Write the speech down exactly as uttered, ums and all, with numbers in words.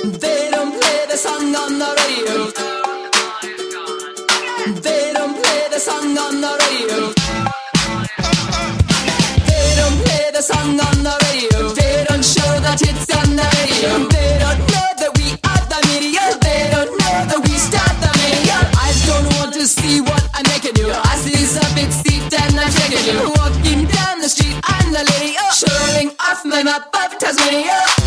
They don't play the song on the radio. They don't play the song on the radio. They don't play the song on the radio. They don't show that it's on the radio. They don't know that we are the media. They don't know that we start the media. Eyes don't want to see what I'm making you. I see a big seat and I'm shaking you. Walking down the street, I'm the lady, oh, showing off my map of Tasmania.